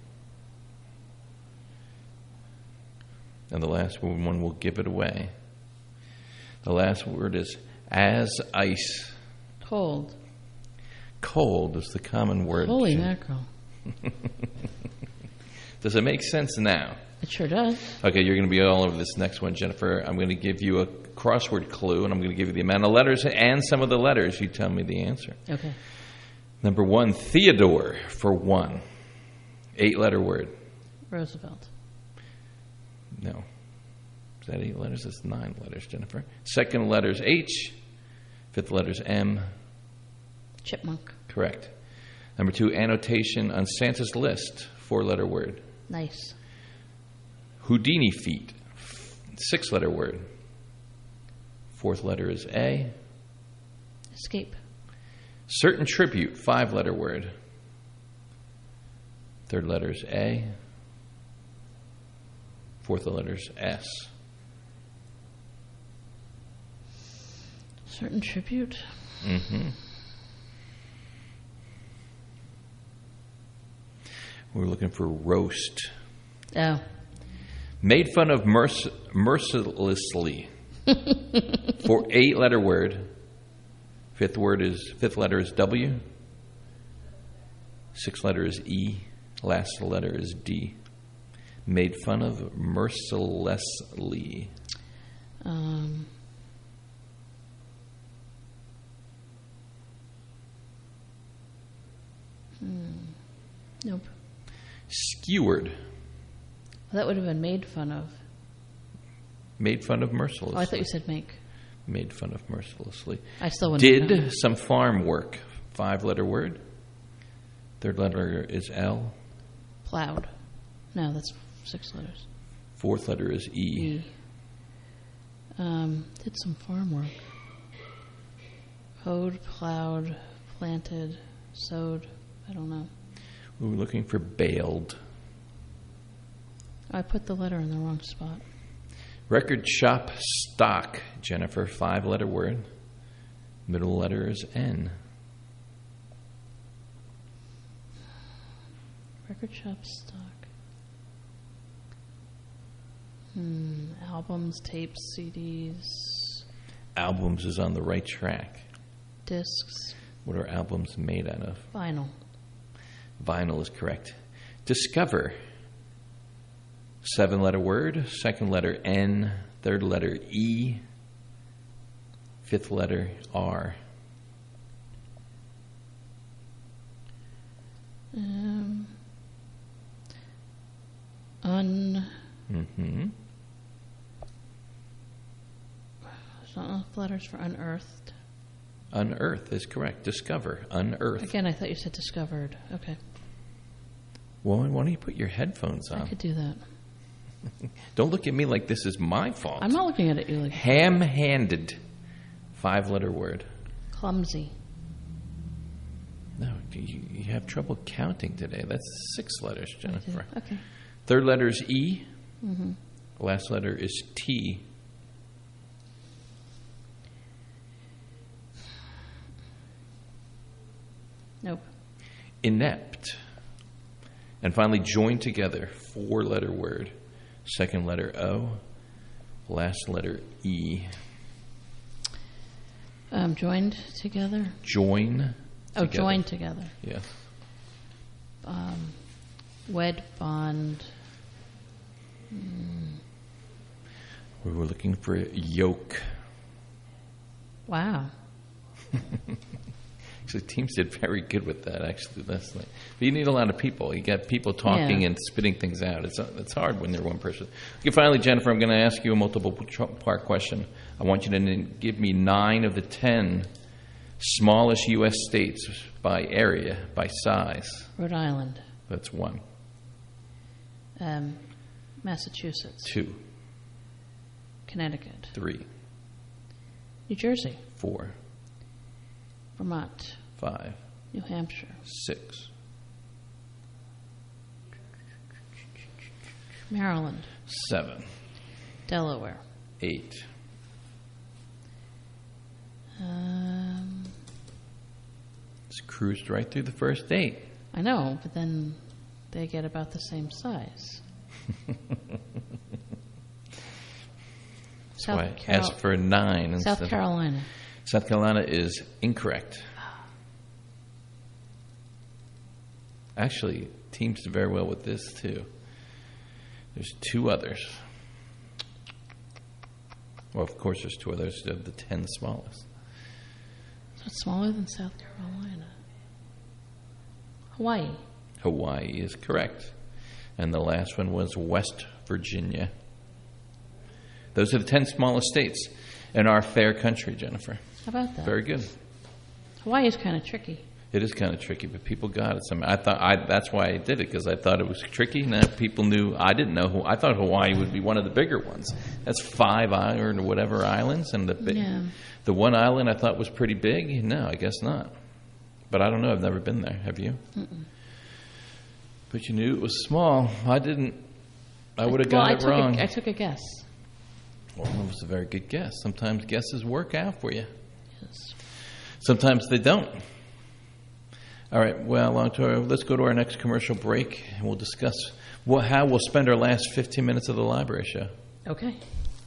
And the last one will give it away. The last word is as ice. Cold. Cold is the common word. Holy mackerel. Does it make sense now? It sure does. Okay, you're going to be all over this next one, Jennifer. I'm going to give you a crossword clue, and I'm going to give you the amount of letters and some of the letters. You tell me the answer. Okay. Number 1, Theodore for 1. 8-letter word. Roosevelt. No. Is that 8 letters? That's 9 letters, Jennifer. Second letter is H. Fifth letter is M. Chipmunk. Correct. Number 2, annotation on Santa's list. 4-letter word. Nice. Houdini feet. 6-letter word. Fourth letter is A. Escape. Certain tribute. 5-letter word. Third letter is A. Fourth letter is S. Certain tribute. Mm-hmm. We're looking for roast. Oh. Made fun of mercilessly. For 8-letter word. Fifth letter is W. Sixth letter is E. Last letter is D. Made fun of mercilessly. Nope. Skewered. That would have been made fun of. Made fun of mercilessly. Oh, I thought you said make. Made fun of mercilessly. I still wouldn't. Did some farm work. 5-letter word. Third letter is L. Plowed. No, that's 6 letters. Fourth letter is E. Did some farm work. Hoed, plowed, planted, sowed. I don't know. We were looking for bailed. I put the letter in the wrong spot. Record shop stock, Jennifer. 5-letter word. Middle letter is N. Record shop stock. Albums, tapes, CDs. Albums is on the right track. Discs. What are albums made out of? Vinyl. Vinyl is correct. Discover. 7-letter word. Second letter N. Third letter E. Fifth letter R. There's not enough letters for unearthed. Unearth is correct. Discover. Unearth. Again, I thought you said discovered. Okay. Well, why don't you put your headphones on? I could do that. Don't look at me like this is my fault. I'm not looking at you like Ham-handed. 5-letter word. Clumsy. No, you have trouble counting today. That's 6 letters, Jennifer. Okay. Third letter is E. Mm-hmm. Last letter is T. Nope. Inept. And finally, joined together. 4-letter word. Second letter O. Last letter E. Joined together? Join together. Oh, joined together. Yes. Wed, bond. We were looking for yoke. Wow. So teams did very good with that, actually, last night. But you need a lot of people. You got people talking and spitting things out. It's hard when they're one person. Okay, finally, Jennifer, I'm going to ask you a multiple-part question. I want you to give me 9 of the 10 smallest U.S. states by area, by size. Rhode Island. That's 1. Massachusetts. 2. Connecticut. 3. New Jersey. 4. Vermont. 5. New Hampshire. 6. Maryland. 7. Delaware. 8. Just cruised right through the first 8. I know, but then they get about the same size. So I asked for 9. South Carolina. South Carolina is incorrect. Actually, teams do very well with this, too. There's 2 others. Well, of course, there's 2 others of the 10 smallest. So it's smaller than South Carolina. Hawaii. Hawaii is correct. And the last one was West Virginia. Those are the 10 smallest states in our fair country, Jennifer. How about that? Very good. Hawaii is kind of tricky. It is kind of tricky, but people got it. That's why I did it, because I thought it was tricky. Now people knew. I didn't know. I thought Hawaii would be one of the bigger ones. That's 5 or whatever islands, and the one island I thought was pretty big. No, I guess not. But I don't know. I've never been there. Have you? Mm-mm. But you knew it was small. I didn't. I would have got it wrong. I took a guess. Well, that was a very good guess. Sometimes guesses work out for you. Yes. Sometimes they don't. All right, well, let's go to our next commercial break, and we'll discuss how we'll spend our last 15 minutes of the library show. Okay.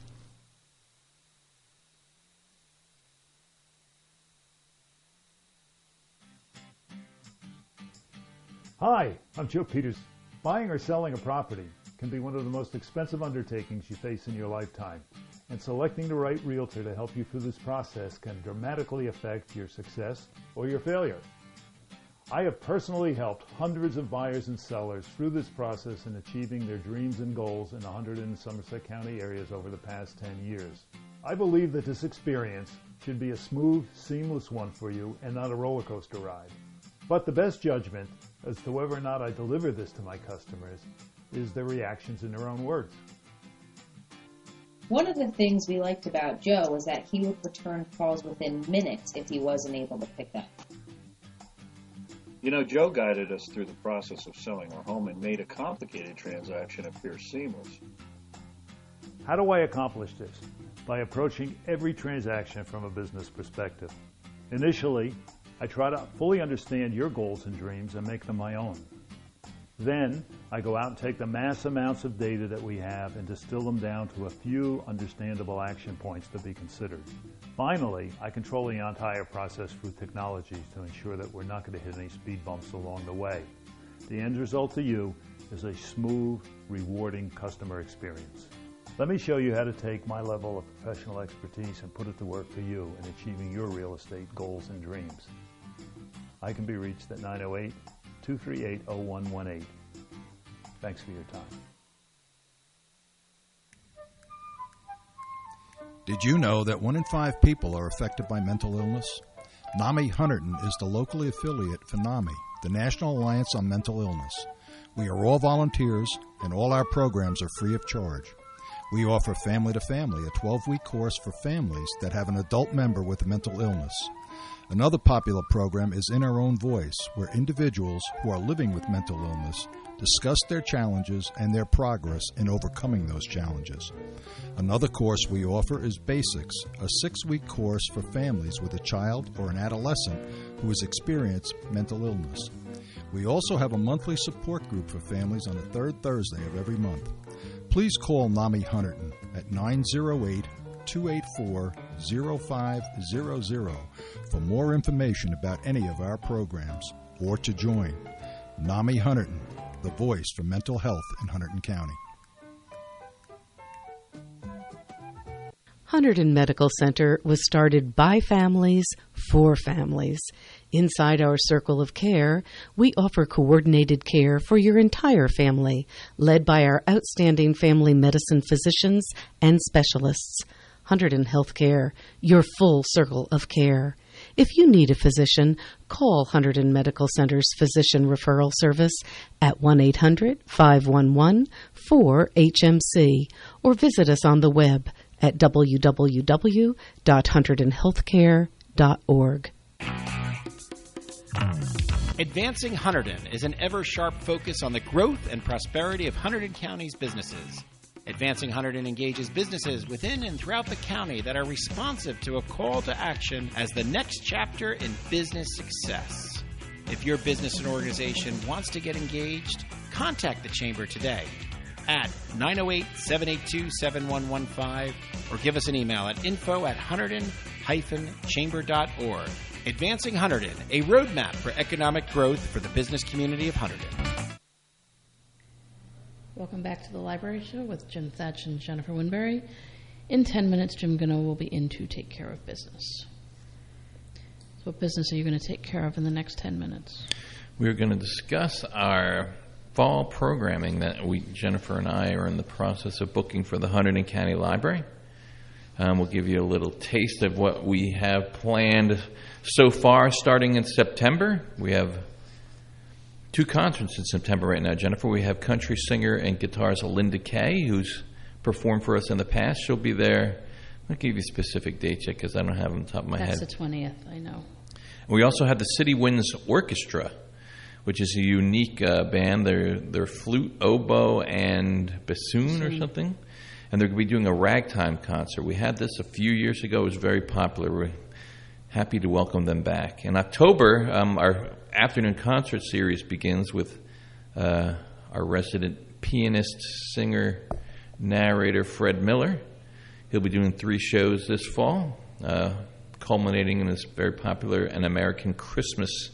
Hi, I'm Joe Peters. Buying or selling a property can be one of the most expensive undertakings you face in your lifetime, and selecting the right realtor to help you through this process can dramatically affect your success or your failure. I have personally helped hundreds of buyers and sellers through this process in achieving their dreams and goals in 100 and Somerset County areas over the past 10 years. I believe that this experience should be a smooth, seamless one for you and not a roller coaster ride. But the best judgment as to whether or not I deliver this to my customers is their reactions in their own words. One of the things we liked about Joe was that he would return calls within minutes if he wasn't able to pick up. You know, Joe guided us through the process of selling our home and made a complicated transaction appear seamless. How do I accomplish this? By approaching every transaction from a business perspective. Initially, I try to fully understand your goals and dreams and make them my own. Then, I go out and take the mass amounts of data that we have and distill them down to a few understandable action points to be considered. Finally, I control the entire process through technology to ensure that we're not going to hit any speed bumps along the way. The end result to you is a smooth, rewarding customer experience. Let me show you how to take my level of professional expertise and put it to work for you in achieving your real estate goals and dreams. I can be reached at 908-238-0118. Thanks for your time. Did you know that 1 in 5 people are affected by mental illness? NAMI Hunterdon is the locally affiliate for NAMI, the National Alliance on Mental Illness. We are all volunteers, and all our programs are free of charge. We offer Family to Family, a 12-week course for families that have an adult member with a mental illness. Another popular program is In Our Own Voice, where individuals who are living with mental illness discuss their challenges and their progress in overcoming those challenges. Another course we offer is Basics, a 6-week course for families with a child or an adolescent who has experienced mental illness. We also have a monthly support group for families on the third Thursday of every month. Please call NAMI Hunterdon at 908-284-0500 for more information about any of our programs or to join. NAMI Hunterdon, the voice for mental health in Hunterdon County. Hunterdon Medical Center was started by families for families. Inside our circle of care, we offer coordinated care for your entire family, led by our outstanding family medicine physicians and specialists. Hunterdon Healthcare, your full circle of care. If you need a physician, call Hunterdon Medical Center's Physician Referral Service at 1-800-511-4HMC or visit us on the web at www.hunterdonhealthcare.org. Advancing Hunterdon is an ever-sharp focus on the growth and prosperity of Hunterdon County's businesses. Advancing Hunterdon engages businesses within and throughout the county that are responsive to a call to action as the next chapter in business success. If your business and organization wants to get engaged, contact the Chamber today at 908-782-7115 or give us an email at info@hunterdon-chamber.org. Advancing Hunterdon, a roadmap for economic growth for the business community of Hunterdon. Welcome back to the Library Show with Jim Thatch and Jennifer Winberry. In 10 minutes, Jim Gano will be in to take care of business. So what business are you going to take care of in the next 10 minutes? We're going to discuss our fall programming that Jennifer and I are in the process of booking for the Hunterdon County Library. We'll give you a little taste of what we have planned so far starting in September. We have 2 concerts in September right now, Jennifer. We have country singer and guitarist Linda Kay, who's performed for us in the past. She'll be there. I'll give you specific dates yet because I don't have them on top of my head. That's the 20th, I know. We also have the City Winds Orchestra, which is a unique band. They're flute, oboe, and bassoon or something. And they're going to be doing a ragtime concert. We had this a few years ago. It was very popular. We're happy to welcome them back. In October, our afternoon concert series begins with our resident pianist, singer, narrator, Fred Miller. He'll be doing 3 shows this fall, culminating in this very popular An American Christmas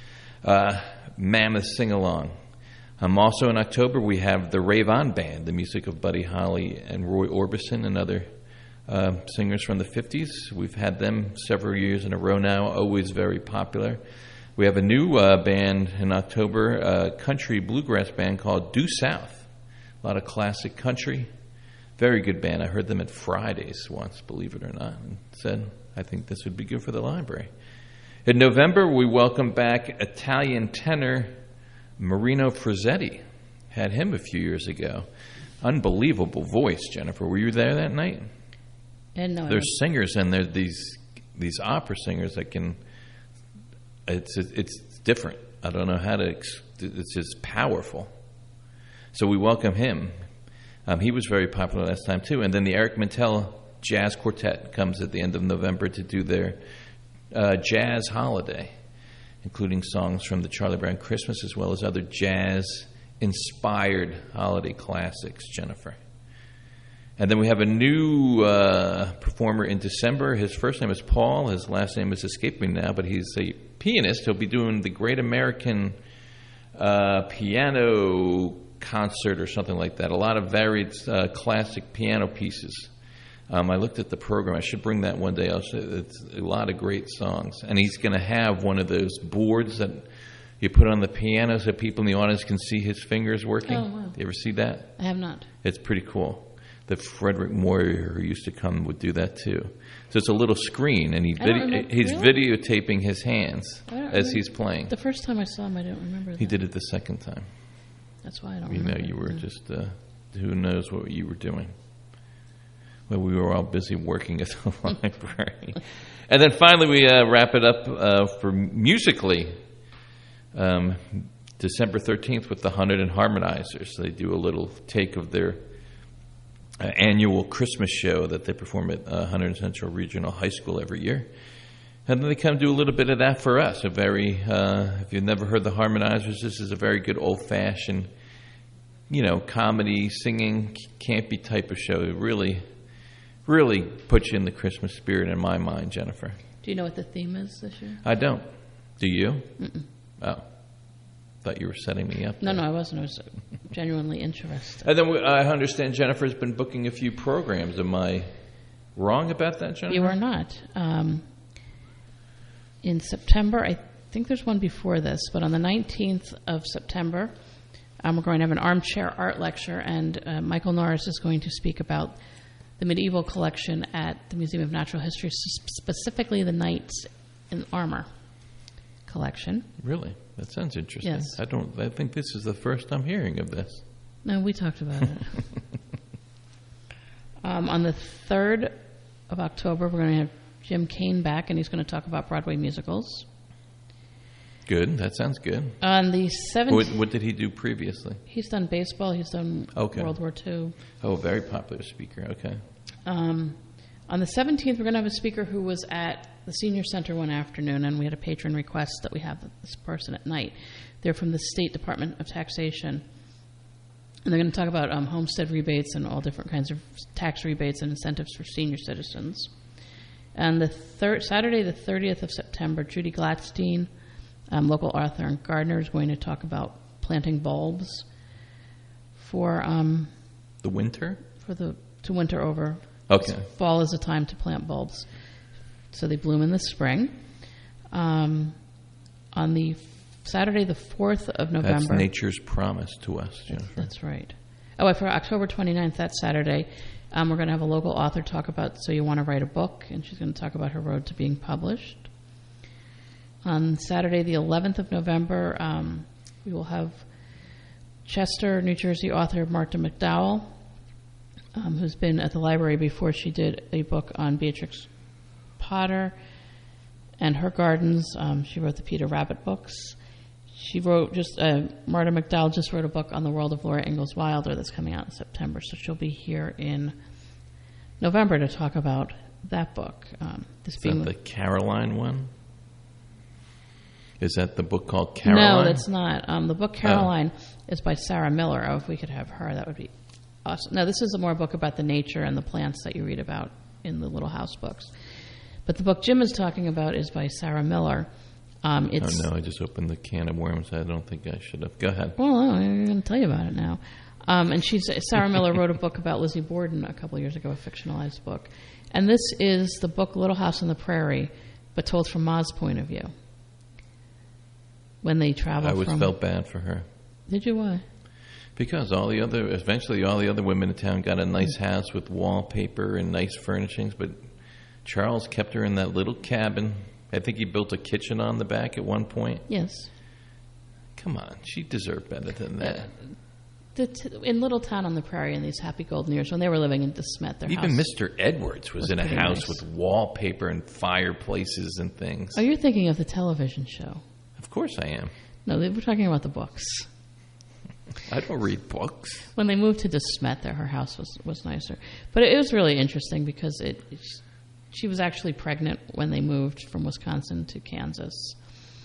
mammoth sing-along. Also in October, we have the Rave On Band, the music of Buddy Holly and Roy Orbison and other singers from the 50s. We've had them several years in a row now, always very popular. We have a new band in October, a country bluegrass band called Due South. A lot of classic country. Very good band. I heard them at Fridays once, believe it or not, and said, I think this would be good for the library. In November, we welcome back Italian tenor Marino Frizzetti. Had him a few years ago. Unbelievable voice, Jennifer. Were you there that night? No, there's singers and there's these opera singers that can. It's different. I don't know how to. It's just powerful. So we welcome him. He was very popular last time too. And then the Eric Mintel Jazz Quartet comes at the end of November to do their jazz holiday, including songs from the Charlie Brown Christmas as well as other jazz-inspired holiday classics, Jennifer. And then we have a new performer in December. His first name is Paul. His last name is escaping me now, but he's a pianist. He'll be doing the Great American Piano Concert or something like that. A lot of varied classic piano pieces. I looked at the program. I should bring that one day. It's a lot of great songs. And he's going to have one of those boards that you put on the piano so people in the audience can see his fingers working. Oh, wow. You ever see that? I have not. It's pretty cool. The Frederick Moyer who used to come would do that too. So it's a little screen, and he's videotaping his hands as he's playing. The first time I saw him, I don't remember that. He did it the second time. That's why I don't remember. You were just, who knows what you were doing. Well, we were all busy working at the library. And then finally we wrap it up for musically December 13th with the Hunterdon Harmonizers. They do a little take of their annual Christmas show that they perform at Hunterdon Central Regional High School every year. And then they come do a little bit of that for us. A very, if you've never heard the Harmonizers, this is a very good old-fashioned, comedy, singing, campy type of show. It really puts you in the Christmas spirit in my mind, Jennifer. Do you know what the theme is this year? I don't. Do you? Mm-mm. Oh. Thought you were setting me up. No, I wasn't. I was genuinely interested. And then I understand Jennifer's been booking a few programs. Am I wrong about that, Jennifer? You are not. In September, think there's one before this, but on the 19th of September, we're going to have an armchair art lecture, and Michael Norris is going to speak about the medieval collection at the Museum of Natural History, specifically the Knights in Armor collection. Really? That sounds interesting. Yes. I think this is the first I'm hearing of this. No, we talked about it. On the 3rd of October, we're going to have Jim Kane back, and he's going to talk about Broadway musicals. Good. That sounds good. On the 17th... What did he do previously? He's done baseball. He's done World War II. Oh, very popular speaker. Okay. On the 17th, we're going to have a speaker who was at the Senior Center one afternoon, and we had a patron request that we have this person at night. They're from the State Department of Taxation. And they're going to talk about homestead rebates and all different kinds of tax rebates and incentives for senior citizens. And Saturday, the 30th of September, Judy Gladstein, local author and gardener, is going to talk about planting bulbs for the winter. To winter over. Okay. Fall is a time to plant bulbs, so they bloom in the spring. On the Saturday, the 4th of November. That's nature's promise to us, Jennifer. That's right. Oh, for October 29th, that Saturday, we're going to have a local author talk about So You Want to Write a Book, and she's going to talk about her road to being published. On Saturday, the 11th of November, we will have Chester, New Jersey author Marta McDowell, who's been at the library before. She did a book on Beatrix Potter and her gardens. She wrote the Peter Rabbit books. She wrote Marta McDowell just wrote a book on the world of Laura Ingalls Wilder that's coming out in September, so she'll be here in November to talk about that book. Is that the Caroline one? Is that the book called Caroline? No, that's not. The book Caroline is by Sarah Miller. Oh, if we could have her, that would be awesome. No, this is more a book about the nature and the plants that you read about in the Little House books. But the book Jim is talking about is by Sarah Miller. Oh, no, I just opened the can of worms. I don't think I should have. Go ahead. Well, I'm going to tell you about it now. And Sarah Miller wrote a book about Lizzie Borden a couple of years ago, a fictionalized book. And this is the book Little House on the Prairie, but told from Ma's point of view. When they travel I always felt bad for her. Did you? Why? Because eventually all the other women in town got a nice house with wallpaper and nice furnishings, but Charles kept her in that little cabin. I think he built a kitchen on the back at one point. Yes. Come on, she deserved better than that. In Little Town on the Prairie in these happy golden years, when they were living in DeSmet, their Even house... Mr. Edwards was in a house with wallpaper and fireplaces and things. Oh, you're thinking of the television show. Of course I am. No, we're talking about the books. I don't read books. When they moved to DeSmet, her house was nicer. But it was really interesting because she was actually pregnant when they moved from Wisconsin to Kansas.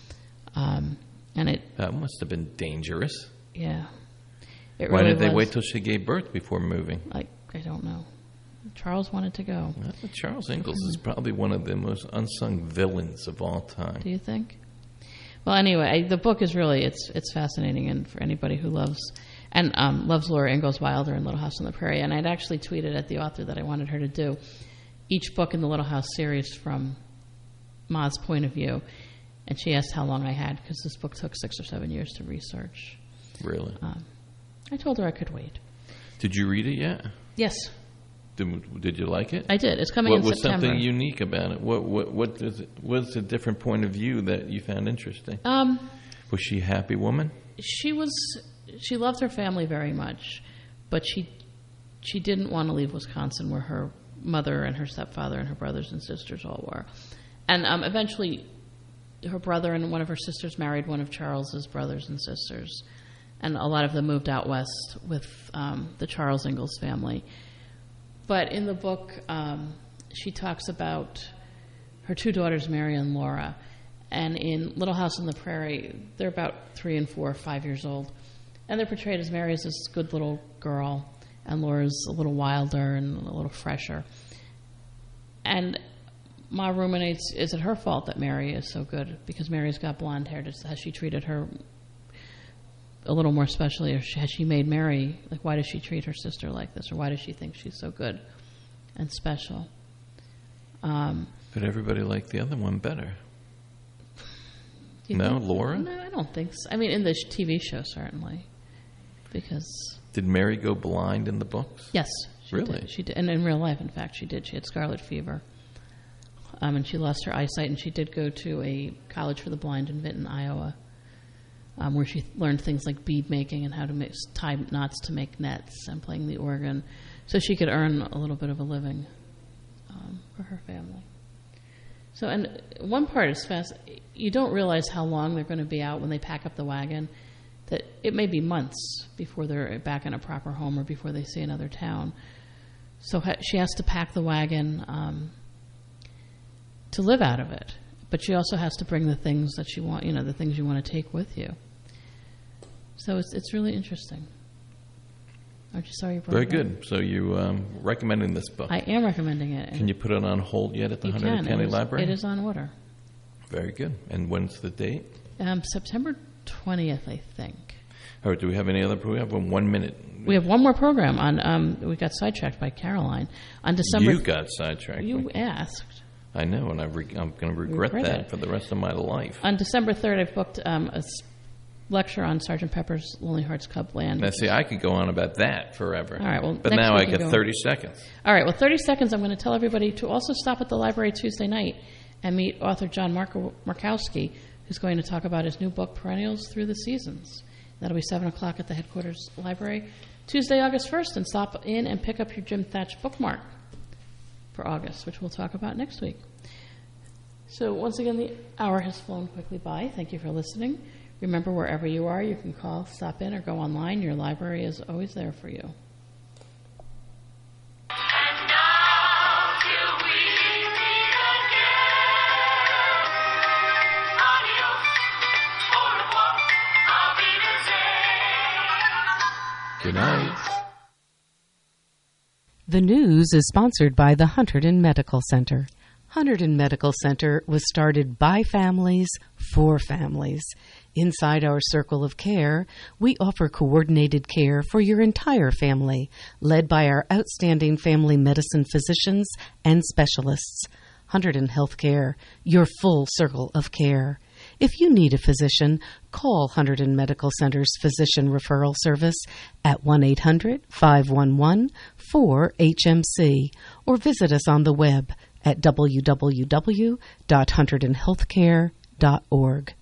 That must have been dangerous. Yeah. Why did they wait till she gave birth before moving? I don't know. Charles wanted to go. Well, Charles Ingalls is probably one of the most unsung villains of all time. Do you think? Well, anyway, the book is really it's fascinating, and for anybody who loves Laura Ingalls Wilder and Little House on the Prairie. And I'd actually tweeted at the author that I wanted her to do each book in the Little House series from Ma's point of view, and she asked how long I had because this book took 6 or 7 years to research. Really? I told her I could wait. Did you read it yet? Yes. Did you like it? I did. It's coming in September. What was something unique about it? What's a different point of view that you found interesting? Was she a happy woman? She loved her family very much, but she didn't want to leave Wisconsin where her mother and her stepfather and her brothers and sisters all were. And eventually her brother and one of her sisters married one of Charles's brothers and sisters. And a lot of them moved out west with the Charles Ingalls family. But in the book, she talks about her 2 daughters, Mary and Laura. And in Little House on the Prairie, they're about 3 and 4 or 5 years old. And they're portrayed as Mary as this good little girl, and Laura's a little wilder and a little fresher. And Ma ruminates, is it her fault that Mary is so good? Because Mary's got blonde hair. Has she treated her a little more specially, or has she made Mary, like, why does she treat her sister like this, or why does she think she's so good and special? But everybody liked the other one better. No, Laura? No, I don't think so. I mean, in the TV show, certainly. Because... Did Mary go blind in the books? Yes. Really? She did. And in real life, in fact, she did. She had scarlet fever. And she lost her eyesight, and she did go to a college for the blind in Vinton, Iowa, where she learned things like bead making and how to tie knots to make nets and playing the organ, so she could earn a little bit of a living for her family. So, and one part is fast. You don't realize how long they're going to be out when they pack up the wagon, that it may be months before they're back in a proper home or before they see another town. So she has to pack the wagon to live out of it. But she also has to bring the things that you want, the things you want to take with you. So it's really interesting. Aren't you sorry you brought Very it good. up? So you recommending this book? I am recommending it. Can you put it on hold yet at the Hunterdon County Library? It is on order. Very good. And when's the date? September 20th, I think. All right, do we have any other? We have 1 minute. We have one more program on. We got sidetracked by Caroline on December. You got sidetracked. You asked. I know, and I'm going to regret that for the rest of my life. On December 3rd, I've booked a lecture on Sgt. Pepper's Lonely Hearts Club Band. Now, see, I could go on about that forever. All right, well, but now I get 30 seconds. All right, well, 30 seconds. I'm going to tell everybody to also stop at the library Tuesday night and meet author John Markowski, who's going to talk about his new book, Perennials Through the Seasons. That'll be 7 o'clock at the headquarters library Tuesday, August 1st, and stop in and pick up your Jim Thatch bookmark for August, which we'll talk about next week. So once again, the hour has flown quickly by. Thank you for listening. Remember, wherever you are, you can call, stop in, or go online. Your library is always there for you. Good night. The news is sponsored by the Hunterdon Medical Center. Hunterdon Medical Center was started by families for families. Inside our circle of care, we offer coordinated care for your entire family, led by our outstanding family medicine physicians and specialists. Hunterdon Healthcare, your full circle of care. If you need a physician, call Hunterdon Medical Center's Physician Referral Service at 1-800-511-4HMC or visit us on the web at www.hunterdonhealthcare.org.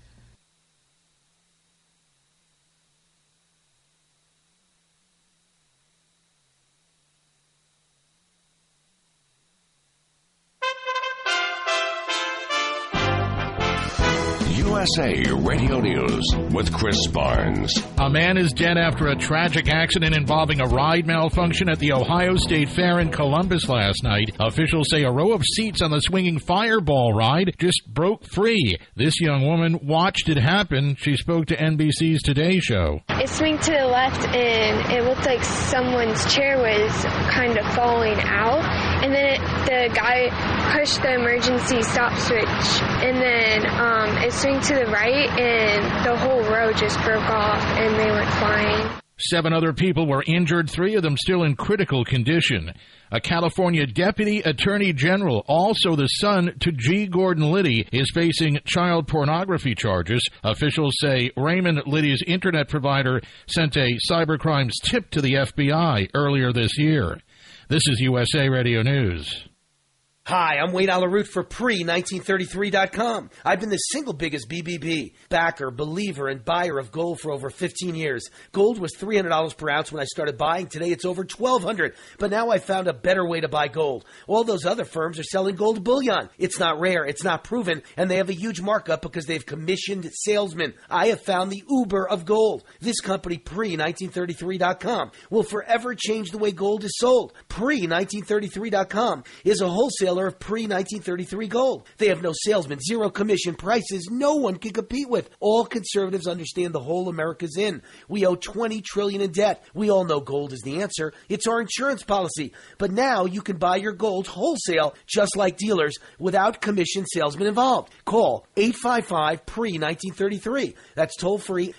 USA Radio News with Chris Barnes. A man is dead after a tragic accident involving a ride malfunction at the Ohio State Fair in Columbus last night. Officials say a row of seats on the swinging Fireball ride just broke free. This young woman watched it happen. She spoke to NBC's Today Show. It swung to the left, and it looked like someone's chair was kind of falling out. And then the guy pushed the emergency stop switch, and then it swung to the right, and the whole row just broke off, and they went flying. 7 other people were injured, 3 of them still in critical condition. A California deputy attorney general, also the son to G. Gordon Liddy, is facing child pornography charges. Officials say Raymond Liddy's internet provider sent a cybercrimes tip to the FBI earlier this year. This is USA Radio News. Hi, I'm Wade Alaroot for Pre-1933.com. I've been the single biggest BBB, backer, believer, and buyer of gold for over 15 years. Gold was $300 per ounce when I started buying. Today it's over $1,200. But now I found a better way to buy gold. All those other firms are selling gold bullion. It's not rare, it's not proven, and they have a huge markup because they've commissioned salesmen. I have found the Uber of gold. This company, Pre-1933.com, will forever change the way gold is sold. Pre-1933.com is a wholesaler of pre-1933 gold. They have no salesmen, zero commission, prices no one can compete with. All conservatives understand the whole America's in. We owe $20 trillion in debt. We all know gold is the answer. It's our insurance policy. But now you can buy your gold wholesale, just like dealers, without commission salesmen involved. Call 855-PRE-1933. That's toll free,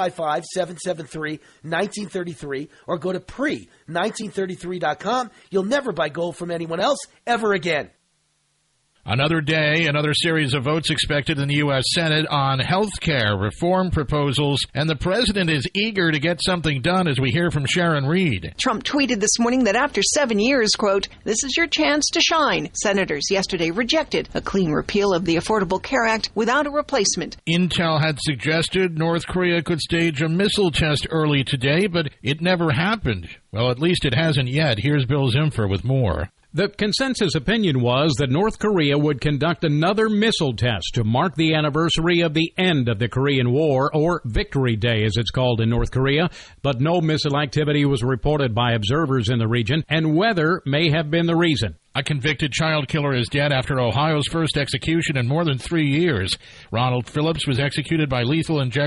855-773-1933, or go to pre1933.com. You'll never buy gold from anyone else ever again. Another day, another series of votes expected in the U.S. Senate on health care reform proposals, and the president is eager to get something done, as we hear from Sharon Reed. Trump tweeted this morning that after 7 years, quote, "This is your chance to shine." Senators yesterday rejected a clean repeal of the Affordable Care Act without a replacement. Intel had suggested North Korea could stage a missile test early today, but it never happened. Well, at least it hasn't yet. Here's Bill Zimfer with more. The consensus opinion was that North Korea would conduct another missile test to mark the anniversary of the end of the Korean War, or Victory Day as it's called in North Korea, but no missile activity was reported by observers in the region, and weather may have been the reason. A convicted child killer is dead after Ohio's first execution in more than 3 years. Ronald Phillips was executed by lethal injection